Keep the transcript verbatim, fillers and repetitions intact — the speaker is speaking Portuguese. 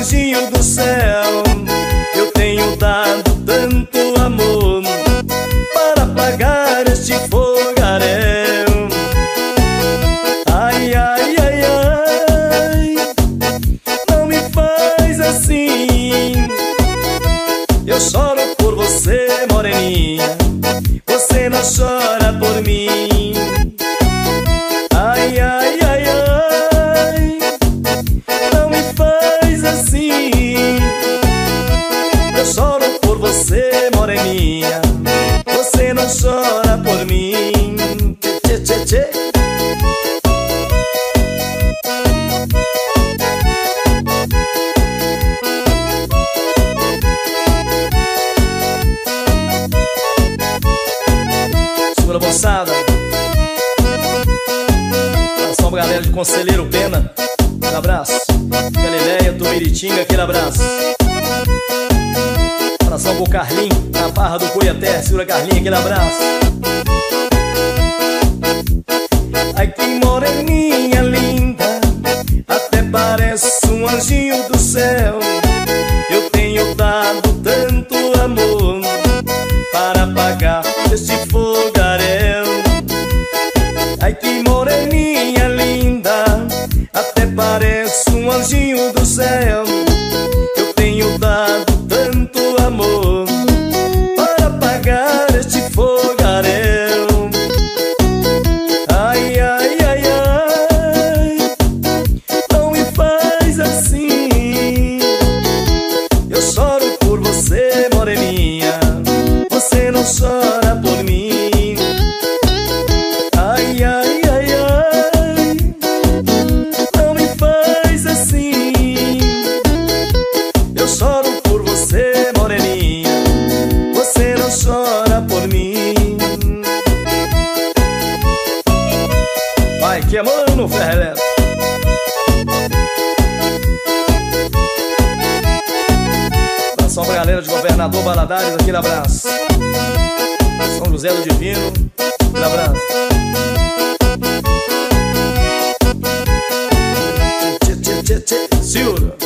anjinho do céu. Eu tenho dado tanto amor para apagar este fogaréu. Ai, ai, ai, ai, não me faz assim. Eu choro por você, moreninha, você não chora por mim. Ai, ai, ai, ai, não me faz assim. Eu choro por você, moreninha, você não chora por mim. Tchê, tchê, tchê. Segura, moçada. Abração pra galera de Conselheiro Pena, aquele abraço. Galileia, Tumiritinga, aquele abraço. Abração pro Carlinho, na Barra do Coieté. Segura, Carlinho, aquele abraço. Ai, que moreninha linda, até parece um anjinho do céu. Eu tenho dado tanto amor para apagar este fogaréu. Ai, que moreninha linda, até parece um anjinho do céu. Eu tenho dado tanto amor para apagar este fogaréu. Ai, ai, ai, ai, não me faz assim. Eu choro por você, moreninha, você não chora por mim. Ai, ai, ai, ai, não me faz assim. Eu choro por você, moreninha, você não chora por mim. Vai queimando, ferro elétrico. Abração pra galera de Governador Valadares, aquele abraço. São José do Divino, aquele abraço. Tchê, tchê, tchê, tchê, Silvio.